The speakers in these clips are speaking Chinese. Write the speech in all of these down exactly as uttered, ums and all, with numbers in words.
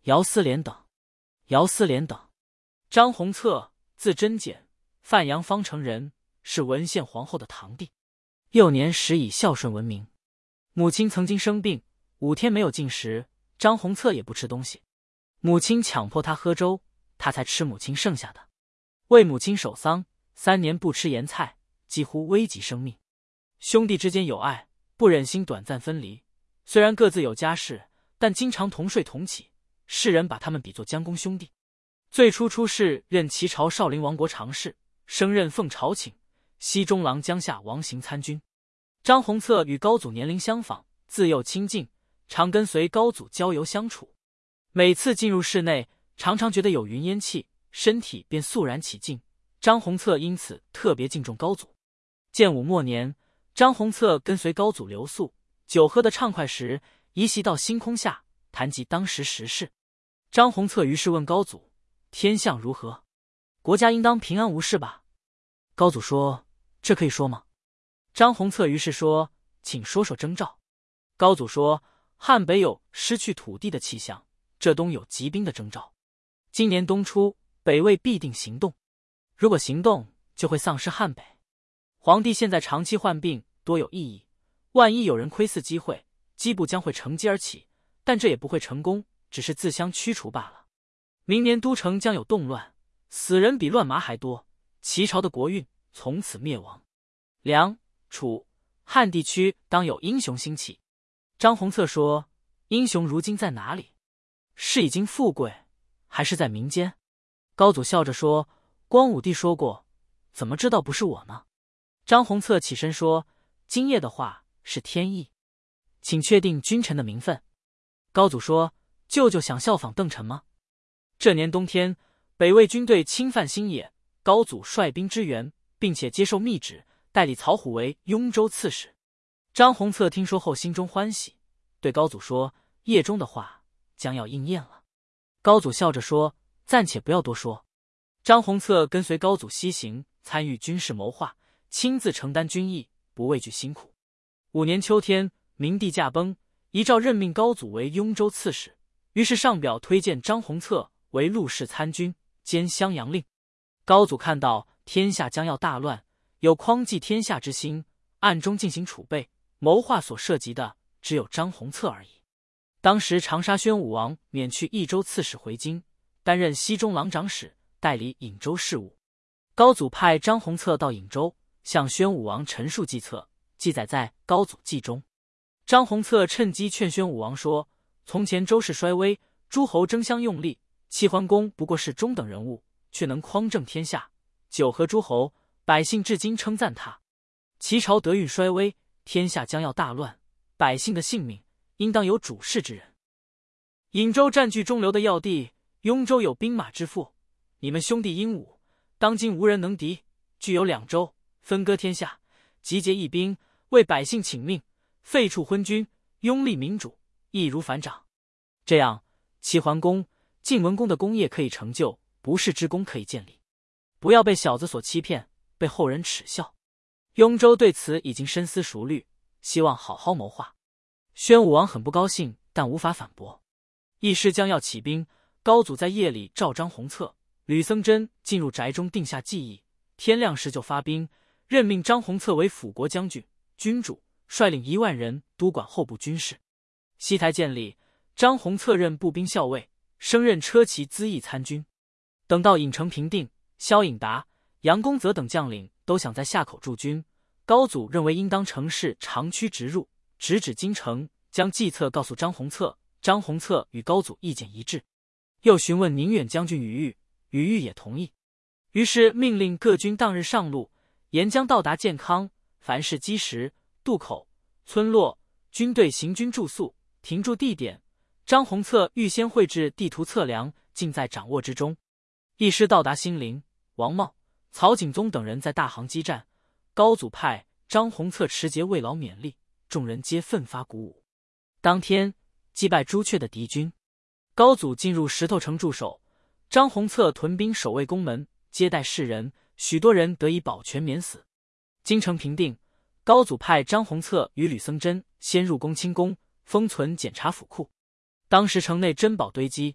姚思廉等。姚思廉等，张弘策，字真简，范阳方城人，是文献皇后的堂弟。幼年时以孝顺闻名。母亲曾经生病，五天没有进食，张弘策也不吃东西。母亲强迫他喝粥，他才吃母亲剩下的。为母亲守丧，三年不吃盐菜，几乎危及生命。兄弟之间有爱，不忍心短暂分离。虽然各自有家室，但经常同睡同起，世人把他们比作将功兄弟。最初出仕任齐朝少陵王国常侍，升任奉朝请，西中郎江夏王行参军。张弘策与高祖年龄相仿，自幼亲近，常跟随高祖郊游相处。每次进入室内，常常觉得有云烟气，身体便肃然起敬。张弘策因此特别敬重高祖。建武末年，张弘策跟随高祖留宿，酒喝得畅快时，移席到星空下，谈及当时时事。张弘策于是问高祖：天象如何？国家应当平安无事吧？高祖说：这可以说吗？张弘策于是说：请说说征兆。高祖说：汉北有失去土地的气象，浙东有疾兵的征兆。今年冬初，北魏必定行动，如果行动，就会丧失汉北。皇帝现在长期患病，多有异议，万一有人窥伺机会，机部将会乘机而起，但这也不会成功，只是自相驱除罢了。明年都城将有动乱，死人比乱麻还多，齐朝的国运从此灭亡。梁、楚、汉地区当有英雄兴起。张弘策说：英雄如今在哪里？是已经富贵，还是在民间？高祖笑着说：光武帝说过，怎么知道不是我呢？张弘策起身说：今夜的话是天意，请确定君臣的名分。高祖说：舅舅想效仿邓臣吗？这年冬天，北魏军队侵犯新野，高祖率兵支援，并且接受密旨，代理曹虎为雍州刺史。张弘策听说后心中欢喜，对高祖说：夜中的话将要应验了。高祖笑着说：暂且不要多说。张弘策跟随高祖西行，参与军事谋划，亲自承担军役，不畏惧辛苦。五年秋天，明帝驾崩，遗诏任命高祖为雍州刺史，于是上表推荐张弘策为陆氏参军兼襄阳令。高祖看到天下将要大乱，有匡济天下之心，暗中进行储备谋划，所涉及的只有张弘策而已。当时长沙宣武王免去益州刺史回京，担任西中郎长史，代理颍州事务。高祖派张弘策到颍州，向宣武王陈述计策，记载在《高祖纪》中。张弘策趁机劝宣武王说：从前周氏衰微，诸侯争相用力，齐桓公不过是中等人物，却能匡正天下，九合诸侯，百姓至今称赞他。齐朝德运衰微，天下将要大乱，百姓的性命应当有主事之人。颍州占据中流的要地，雍州有兵马之富，你们兄弟英武，当今无人能敌，具有两州，分割天下，集结义兵，为百姓请命，废黜昏君，拥立民主，易如反掌。这样，齐桓公、晋文公的功业可以成就，不世之功可以建立。不要被小子所欺骗，被后人耻笑。雍州对此已经深思熟虑，希望好好谋划。宣武王很不高兴，但无法反驳。议事将要起兵，高祖在夜里召张弘策、吕僧真进入宅中定下计议，天亮时就发兵，任命张弘策为辅国将军、军主，率领一万人督管后部军事。西台建立，张弘策任步兵校尉，升任车骑资议参军。等到郢城平定，萧颖达、杨公泽等将领都想在夏口驻军，高祖认为应当乘势长驱直入，直指京城，将计策告诉张弘策。张弘策与高祖意见一致，又询问宁远将军于玉，于玉也同意。于是命令各军当日上路，沿江到达健康，凡是基石、渡口、村落，军队行军住宿、停驻地点，张弘策预先绘制地图测量，尽在掌握之中。一师到达兴陵，王茂、曹景宗等人在大行激战，高祖派张弘策持节慰劳勉励，众人皆奋发鼓舞。当天击败朱雀的敌军，高祖进入石头城驻守，张弘策屯兵守卫宫门，接待士人，许多人得以保全免死。京城平定，高祖派张弘策与吕僧真先入宫清宫，封存检查府库。当时城内珍宝堆积，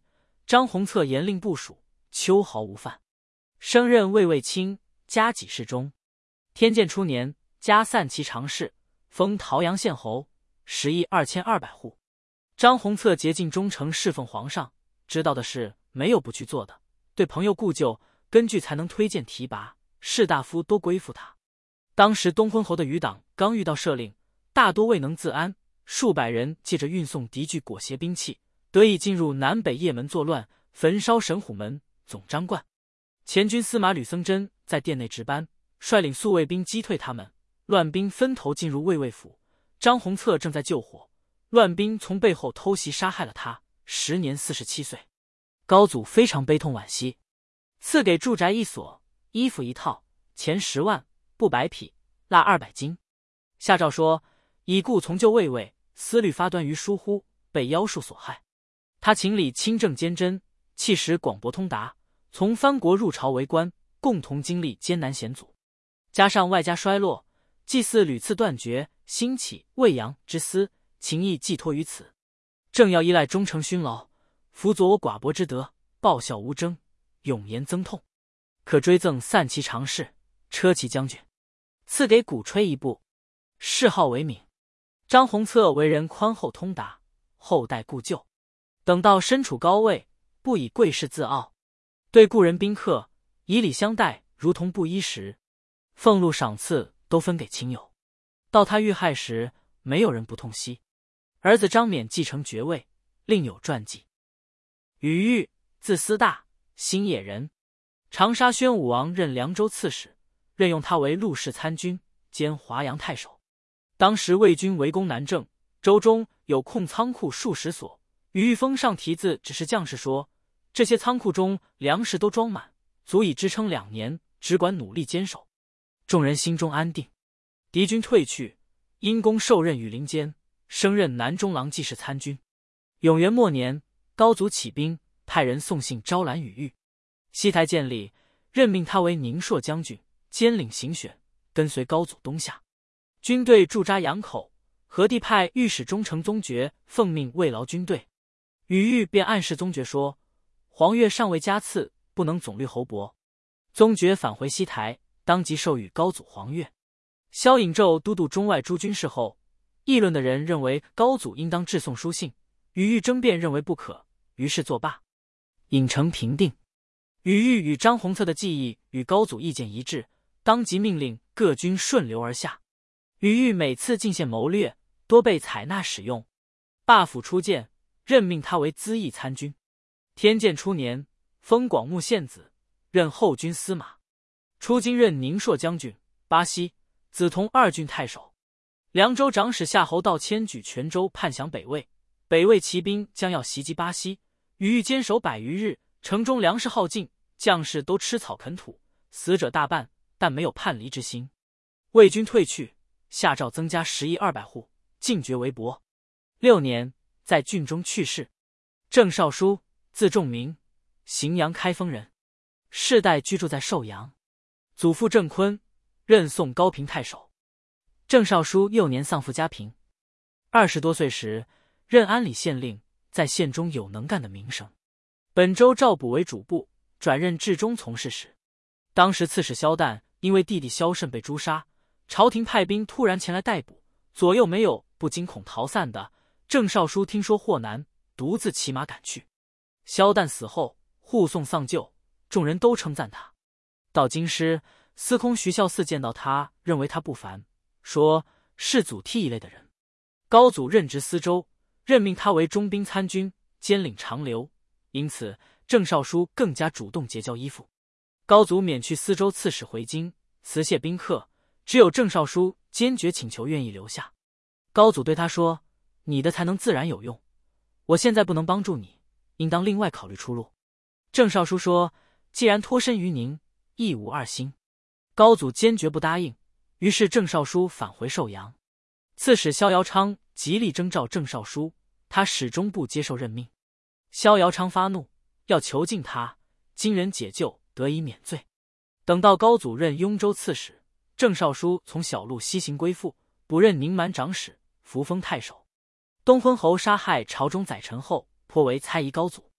张弘策严令部署，秋毫无犯，升任卫尉卿，加给事中。天监初年，加散骑常侍，封桃阳县侯，食邑二千二百户。张弘策竭尽忠诚侍奉皇上，知道的事没有不去做的，对朋友故旧，根据才能推荐提拔，士大夫都归附他。当时东昏侯的余党刚遇到赦令，大多未能自安，数百人借着运送敌具裹挟兵器，得以进入南北邺门作乱，焚烧神虎门、总章观。前军司马吕僧真在殿内值班，率领宿卫兵击退他们，乱兵分头进入卫尉府。张弘策正在救火，乱兵从背后偷袭杀害了他，时年四十七岁。高祖非常悲痛惋惜，赐给住宅一所，衣服一套，钱十万，布百匹，蜡二百斤。下诏说：已故从旧卫尉，思虑发端于疏忽，被妖术所害。他情理清正坚贞，气识广博通达，从藩国入朝为官，共同经历艰难险阻。加上外家衰落，祭祀屡次断绝，兴起未央之思，情意寄托于此，正要依赖忠诚勋劳，辅佐我寡薄之德，报效无争，永言增痛。可追赠散骑常侍、车骑将军，赐给鼓吹一部，谥号为敏。张弘策为人宽厚通达，后代故旧，等到身处高位，不以贵势自傲，对故人宾客以礼相待，如同布衣时，俸禄赏赐都分给亲友。到他遇害时，没有人不痛惜。儿子张冕继承爵位，另有传记。禹玉，字思大，新野人，长沙宣武王任凉州刺史，任用他为陆氏参军兼华阳太守。当时魏军围攻南郑，州中有空仓库数十所，禹玉封上题字指示将士说，这些仓库中粮食都装满，足以支撑两年，只管努力坚守。众人心中安定。敌军退去，因公受任羽林监，升任南中郎记事参军。永元末年，高祖起兵，派人送信招揽禹玉。西台建立，任命他为宁朔将军，兼领行选，跟随高祖东下。军队驻扎阳口，何帝派御史中丞宗觉奉命慰劳军队。禹玉便暗示宗觉说，黄钺尚未加赐，不能总律侯伯。宗觉返回西台，当即授予高祖黄钺。萧颖胄都督中外诸军事后，议论的人认为高祖应当致送书信，禹玉争辩认为不可，于是作罢。郢城平定。禹玉与张弘策的记忆与高祖意见一致，当即命令各军顺流而下。禹玉每次进献谋略，多被采纳使用。罢府出见，任命他为资议参军。天监初年，封广穆县子，任后军司马。出京任宁朔将军、巴西、梓潼二郡太守。凉州长史夏侯道迁举泉州叛降北魏，北魏骑兵将要袭击巴西，禹玉坚守百余日，城中粮食耗尽，将士都吃草啃土，死者大半，但没有叛离之心。魏军退去，下诏增加十邑二百户，进爵为伯。六年，在郡中去世。郑少书，字仲明，荥阳开封人，世代居住在寿阳。祖父郑坤，任宋高平太守。郑少书幼年丧父家贫，二十多岁时任安里县令，在县中有能干的名声。本州赵补为主簿，转任治中从事时。当时刺史萧旦因为弟弟萧慎被诛杀，朝廷派兵突然前来逮捕，左右没有不惊恐逃散的。郑少书听说祸难，独自骑马赶去。萧旦死后，护送丧柩，众人都称赞他。到京师，司空徐孝嗣见到他，认为他不凡，说是祖逖一类的人。高祖任职司州，任命他为中兵参军，兼领长留，因此郑少书更加主动结交依附。高祖免去司州刺史回京，辞谢宾客，只有郑少书坚决请求愿意留下。高祖对他说，你的才能自然有用，我现在不能帮助你，应当另外考虑出路。郑少书说，既然脱身于您，亦无二心。高祖坚决不答应，于是郑少书返回寿阳。刺史萧遥昌极力征召郑少书，他始终不接受任命。萧遥昌发怒，要囚禁他，经人解救，得以免罪。等到高祖任雍州刺史，郑少书从小路西行归附，补任宁蛮长史，扶封太守。东昏侯杀害朝中宰臣后，颇为猜疑高祖。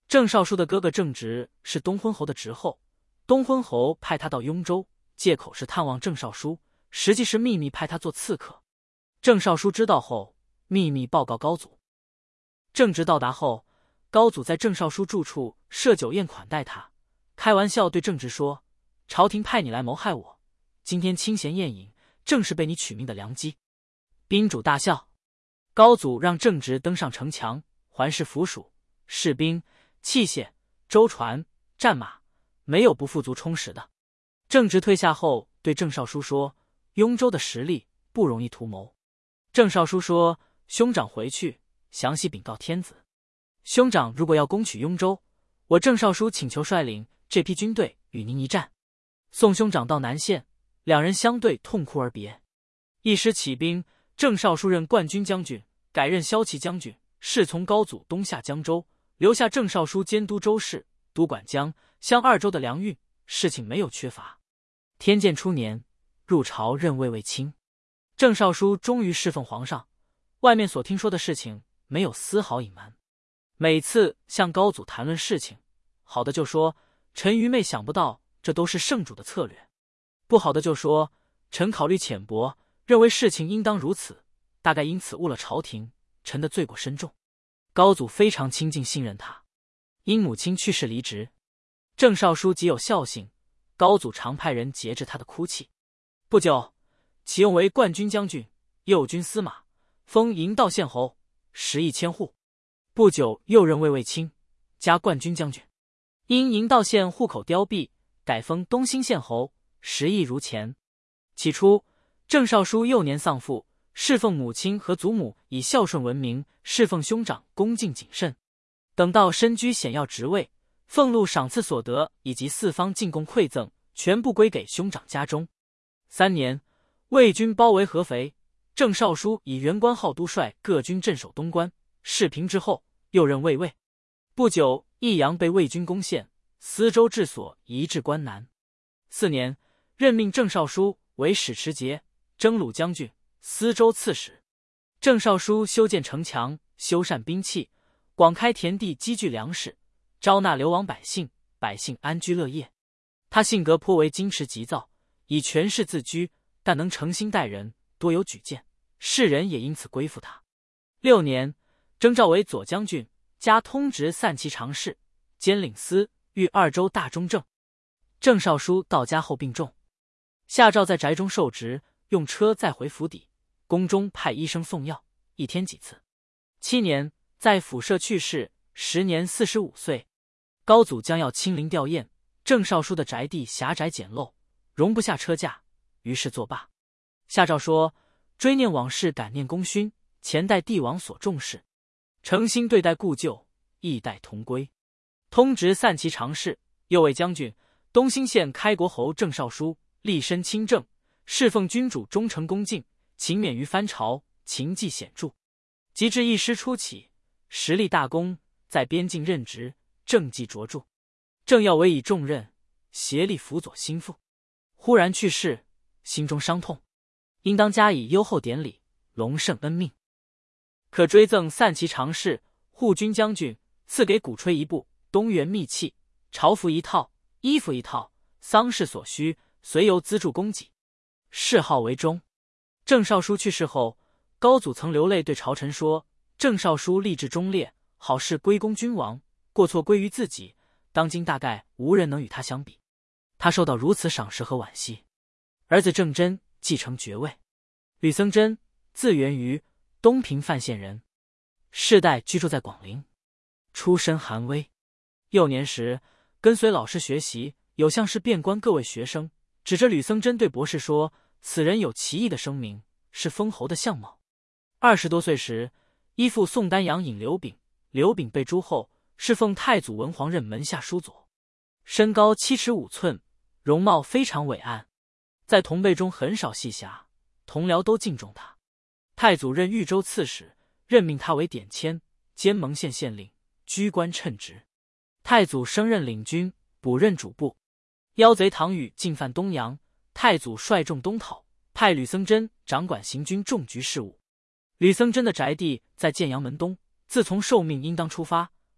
郑少书的哥哥郑直是东昏侯的侄后，东昏侯派他到雍州，借口是探望郑少书，实际是秘密派他做刺客。郑少书知道后，秘密报告高祖。郑直到达后，高祖在郑少书住处设酒宴款待他，开玩笑对郑直说：“朝廷派你来谋害我，今天清闲宴饮，正是被你取命的良机。”宾主大笑。高祖让郑直登上城墙，环视府署、士兵、器械、舟船、战马，没有不富足充实的。郑直退下后，对郑少书说：“雍州的实力不容易图谋。”郑少书说：“兄长回去，详细禀告天子。兄长如果要攻取雍州，我郑少书请求率领这批军队与您一战。”送兄长到南县，两人相对痛哭而别。一时起兵，郑少书任冠军将军，改任骁骑将军，侍从高祖东下江州，留下郑少书监督州事，督管江襄二州的粮运，事情没有缺乏。天监初年，入朝任卫尉卿。郑少书终于侍奉皇上，外面所听说的事情没有丝毫隐瞒。每次向高祖谈论事情，好的就说臣愚昧想不到这都是圣主的策略，不好的就说臣考虑浅薄，认为事情应当如此，大概因此误了朝廷，臣的罪过深重。高祖非常亲近信任他。因母亲去世离职，郑少书极有孝性，高祖常派人节制他的哭泣。不久，启用为冠军将军、右军司马，封营道县侯，食邑千户。不久，又任卫尉卿，加冠军将军。因营道县户口凋敝，改封东兴县侯，食邑如前。起初，郑少书幼年丧父，侍奉母亲和祖母以孝顺闻名，侍奉兄长恭敬谨慎。等到身居显要职位，俸禄赏赐所得以及四方进贡馈赠，全部归给兄长家中。三年，魏军包围合肥，郑少书以元官号督率各军镇守东关。事平之后，又任卫尉。不久，益阳被魏军攻陷，司州治所移至关南。四年，任命郑少书为使持节、征虏将军、司州刺史。郑少书修建城墙，修缮兵器，广开田地，积聚粮食，招纳流亡百姓，百姓安居乐业。他性格颇为矜持急躁，以权势自居，但能诚心待人，多有举荐，世人也因此归附他。六年，征召为左将军，加通直散骑常侍，兼领司御二州大中正。郑少书到家后病重，下诏在宅中受职，用车载回府邸，宫中派医生送药，一天几次。七年，在府舍去世，时年四十五岁。高祖将要亲临吊唁，郑少书的宅地狭窄简陋，容不下车驾，于是作罢。下诏说：追念往事，感念功勋，前代帝王所重视，诚心对待故旧，义待同归。通直散骑常侍、右卫将军、东兴县开国侯郑少书，立身清正，侍奉君主，忠诚恭敬，勤勉于藩朝，勤绩显著。及至义师初起，实立大功，在边境任职，政绩卓著。正要委以重任，协力辅佐心腹，忽然去世，心中伤痛，应当加以优厚典礼，隆盛恩命。可追赠散骑常侍、护军将军，赐给鼓吹一部，东原秘器，朝服一套，衣服一套，丧事所需，随由资助供给。谥号为忠。郑少书去世后，高祖曾流泪对朝臣说：郑少书立志忠烈，好事归功君王，过错归于自己，当今大概无人能与他相比。他受到如此赏识和惋惜。儿子郑真继承爵位。吕僧真，字元瑜，东平范县人，世代居住在广陵，出身寒微。幼年时跟随老师学习，有项是遍观各位学生，指着吕僧真对博士说：此人有奇异的声名，是封侯的相貌。二十多岁时，依附宋丹阳尹刘炳，刘炳被诛后，侍奉太祖文皇任门下书佐，身高七尺五寸，容貌非常伟岸，在同辈中很少细侠，同僚都敬重他。太祖任豫州刺史，任命他为典签，兼蒙县县令，居官称职。太祖升任领军，补任主簿。妖贼唐禹进犯东阳，太祖率众东讨，派吕僧真掌管行军重局事务。吕僧真的宅地在建阳门东，自从受命应当出发，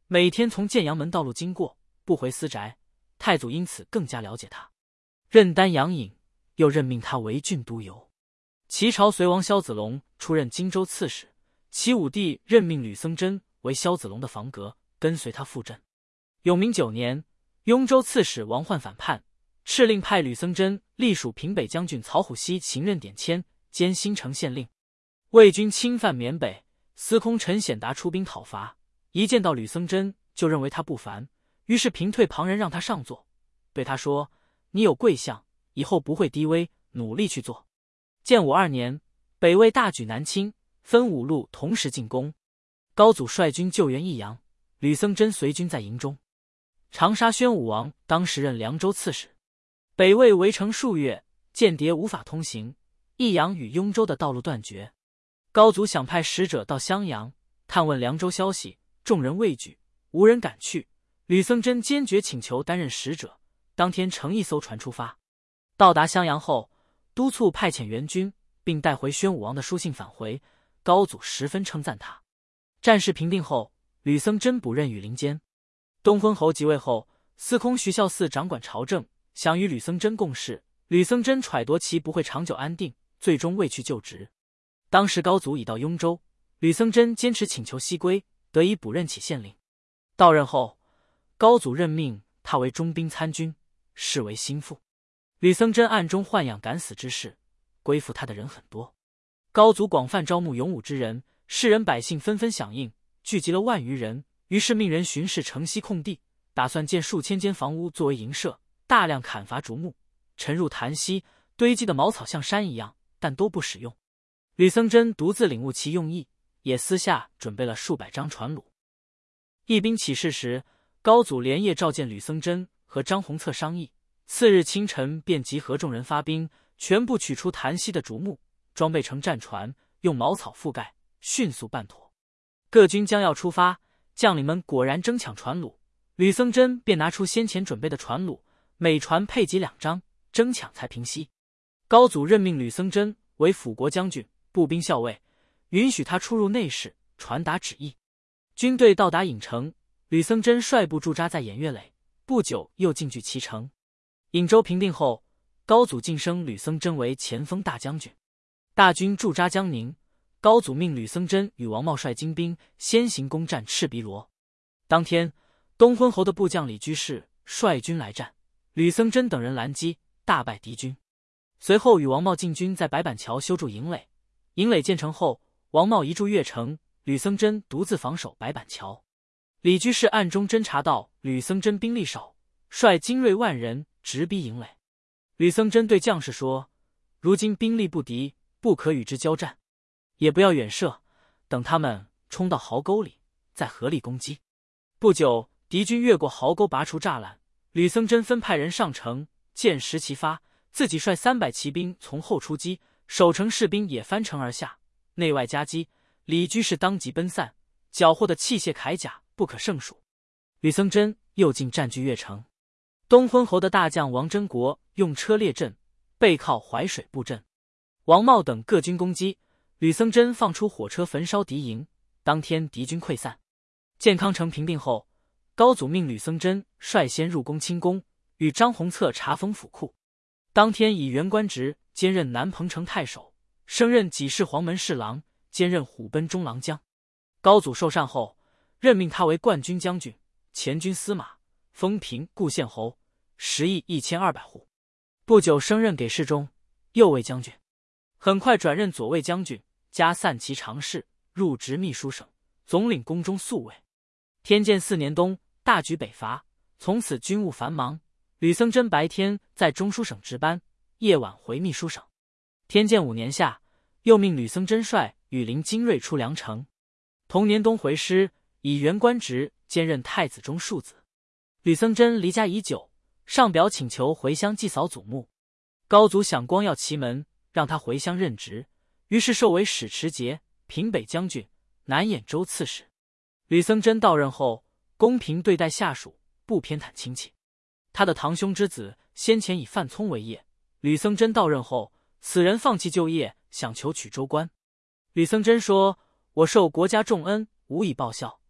每天从建阳门道路经过，不回私宅。太祖因此更加了解他，任丹阳尹，又任命他为郡都邮。齐朝隋王萧子龙出任荆州刺史，齐武帝任命吕僧真为萧子龙的房阁，跟随他赴阵。永明九年，雍州刺史王焕反叛，敕令派吕僧真隶属平北将军曹虎溪行任典签，兼新城县令。魏军侵犯缅北，司空陈显达出兵讨伐，一见到吕僧真就认为他不凡，于是平退旁人让他上座，对他说：“你有贵相，以后不会低微，努力去做。”建武二年，北魏大举南侵，分五路同时进攻。高祖率军救援益阳，吕僧真随军在营中。长沙宣武王当时任凉州刺史。北魏围城数月，间谍无法通行，益阳与雍州的道路断绝。高祖想派使者到襄阳探问凉州消息，众人畏惧，无人敢去。吕僧真坚决请求担任使者，当天乘一艘船出发。到达襄阳后，督促派遣援军，并带回宣武王的书信返回。高祖十分称赞他。战事平定后，吕僧真补任羽林监。东昏侯即位后，司空徐孝嗣掌管朝政，想与吕僧真共事。吕僧真揣度其不会长久安定，最终未去就职。当时高祖已到雍州，吕僧真坚持请求西归，得以补任起县令。到任后，高祖任命他为中兵参军，视为心腹。吕僧真暗中豢养敢死之士，归附他的人很多。高祖广泛招募勇武之人，士人百姓纷纷响应，聚集了万余人，于是命人巡视城西空地，打算建数千间房屋作为营舍，大量砍伐竹木，沉入潭溪，堆积的茅草像山一样，但都不使用。吕僧真独自领悟其用意，也私下准备了数百张船橹。议兵起事时，高祖连夜召见吕僧真和张弘策商议，次日清晨便集合众人发兵，全部取出潭溪的竹木，装备成战船，用茅草覆盖，迅速办妥。各军将要出发，将领们果然争抢船橹，吕僧真便拿出先前准备的船橹，每船配给两张，争抢才平息。高祖任命吕僧真为辅国将军、步兵校尉，允许他出入内室，传达旨意。军队到达郢城，吕僧真率部驻扎在偃月垒，不久又进据其城。郢州平定后，高祖晋升吕僧真为前锋大将军。大军驻扎江宁，高祖命吕僧真与王茂率精兵先行攻占赤鼻罗。当天，东昏侯的部将李居士率军来战，吕僧真等人拦击，大败敌军。随后与王茂进军在白板桥修筑营垒，营垒建成后，王茂移驻越城，吕僧真独自防守白板桥。李居士暗中侦察到吕僧真兵力少，率精锐万人直逼营垒。吕僧真对将士说：“如今兵力不敌，不可与之交战，也不要远射，等他们冲到壕沟里，再合力攻击。”不久，敌军越过壕沟，拔除栅栏，吕僧真分派人上城，见石齐发，自己率三百骑兵从后出击，守城士兵也翻城而下，内外夹击。李居士当即奔散，缴获的器械铠甲不可胜数。吕僧真又进占据越城。东昏侯的大将王真国用车列阵，背靠淮水布阵。王茂等各军攻击，吕僧真放出火车焚烧敌营。当天敌军溃散。建康城平定后，高祖命吕僧真率先入宫清宫，与张弘策查封府库。当天以原官职兼任南彭城太守，升任给事黄门侍郎，兼任虎贲中郎将。高祖受禅后，任命他为冠军将军、前军司马，封平固县侯，食邑一千二百户。不久升任给事中、右卫将军，很快转任左卫将军，加散骑常侍，入职秘书省，总领宫中宿卫。天监四年冬，大举北伐，从此军务繁忙。吕僧真白天在中书省值班，夜晚回秘书省。天监五年夏，又命吕僧真率羽林精锐出梁城。同年冬回师，以原官职兼任太子中庶子。吕僧真离家已久，上表请求回乡祭扫祖墓。高祖想光耀其门，让他回乡任职，于是授为使持节、平北将军、南兖州刺史。吕僧真到任后，公平对待下属，不偏袒亲戚。他的堂兄之子先前以范聪为业，吕僧真到任后，此人放弃就业，想求取州官。吕僧真说：“我受国家重恩，无以报效，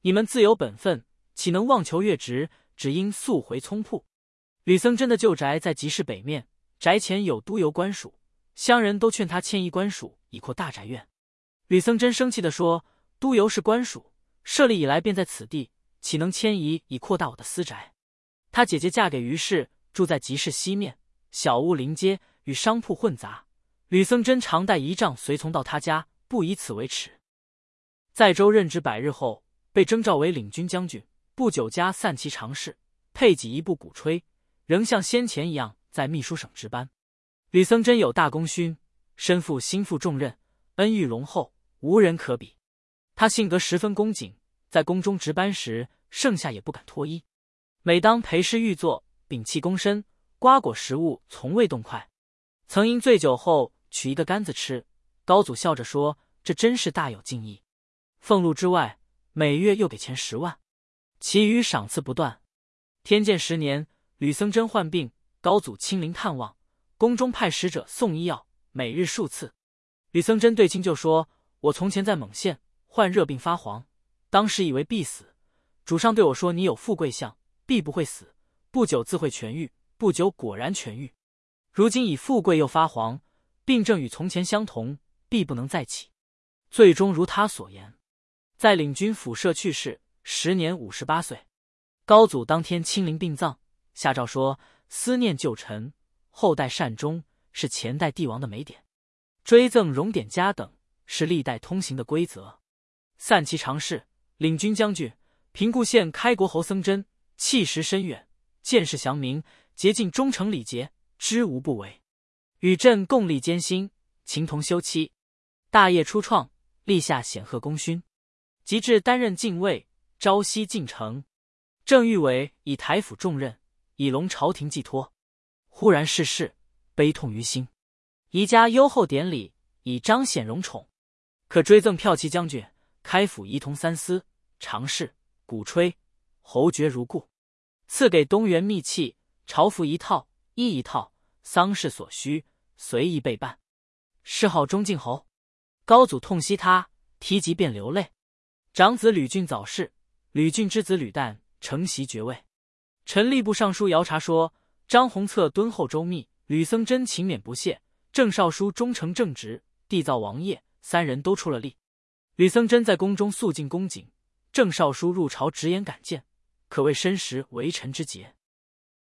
你们自有本分，岂能妄求越职？只应速回聪铺。吕僧真的旧宅在集市北面，宅前有督邮官署，乡人都劝他迁移官署，以扩大宅院。吕僧真生气地说：“督邮是官署，设立以来便在此地，岂能迁移以扩大我的私宅？”他姐姐嫁给于氏，住在集市西面，小屋临街，与商铺混杂。吕僧真常带仪仗随从到他家，不以此为耻。在州任职百日后，被征召为领军将军，不久加散骑常侍，配给一部鼓吹，仍像先前一样在秘书省值班。吕僧真有大功勋，身负心负重任，恩遇隆厚，无人可比。他性格十分恭谨，在宫中值班时，剩下也不敢脱衣。每当陪侍御座，屏气躬身，瓜果食物从未动筷。曾因醉酒后取一个杆子吃，高祖笑着说：“这真是大有敬意。”俸禄之外，每月又给钱十万，其余赏赐不断。天监十年，吕僧真患病，高祖亲临探望，宫中派使者送医药，每日数次。吕僧真对亲舅说：“我从前在蒙县患热病发黄，当时以为必死，主上对我说：你有富贵相，必不会死，不久自会痊愈。不久果然痊愈。如今以富贵又发黄，病症与从前相同，必不能再起。”最终如他所言，在领军府舍去世，时年五十八岁。高祖当天亲临殡葬，下诏说：“思念旧臣，后代善终，是前代帝王的美典；追赠荣典嘉等，是历代通行的规则。”散骑常侍、领军将军、平固县开国侯僧真，气识深远，见识详明，竭尽忠诚礼节，知无不为。与朕共历艰辛，情同休戚。大业初创，立下显赫功勋。及至担任禁卫，朝夕进城。正欲为以台府重任，以隆朝廷寄托。忽然逝世，悲痛于心。宜加优厚典礼，以彰显荣宠。可追赠骠骑将军、开府仪同三司、常侍、鼓吹、侯爵如故。赐给东原秘器，朝服一套，衣一套，丧事所需，随意备办。谥号中敬侯。高祖痛惜他，提及便流泪。长子吕俊早逝，吕俊之子吕旦承袭爵位。陈吏部尚书姚察说：“张弘策敦厚周密，吕僧真勤勉不懈，郑少书忠诚正直，缔造王业，三人都出了力。吕僧真在宫中肃静恭谨，郑少书入朝直言敢谏，可谓深识为臣之节。”